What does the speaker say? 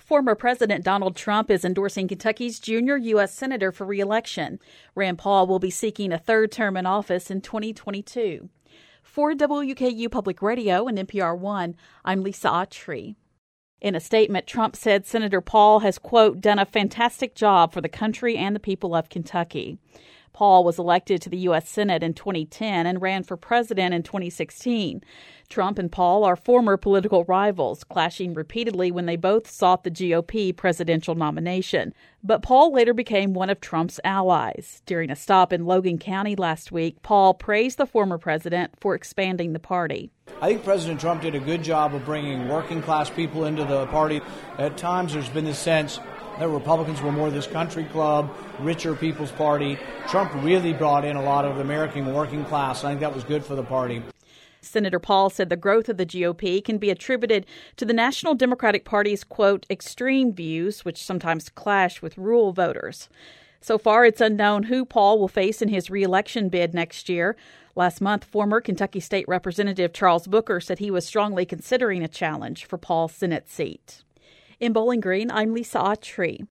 Former President Donald Trump is endorsing Kentucky's junior U.S. Senator for re-election. Rand Paul will be seeking a third term in office in 2022. For WKU Public Radio and NPR One, I'm Lisa Autry. In a statement, Trump said Senator Paul has, quote, done a fantastic job for the country and the people of Kentucky. Paul was elected to the U.S. Senate in 2010 and ran for president in 2016. Trump and Paul are former political rivals, clashing repeatedly when they both sought the GOP presidential nomination. But Paul later became one of Trump's allies. During a stop in Logan County last week, Paul praised the former president for expanding the party. I think President Trump did a good job of bringing working-class people into the party. At times, there's been this sense that Republicans were more this country club, richer people's party. Trump really brought in a lot of the American working class. I think that was good for the party. Senator Paul said the growth of the GOP can be attributed to the National Democratic Party's, quote, extreme views, which sometimes clash with rural voters. So far, it's unknown who Paul will face in his re-election bid next year. Last month, former Kentucky State Representative Charles Booker said he was strongly considering a challenge for Paul's Senate seat. In Bowling Green, I'm Lisa Autry.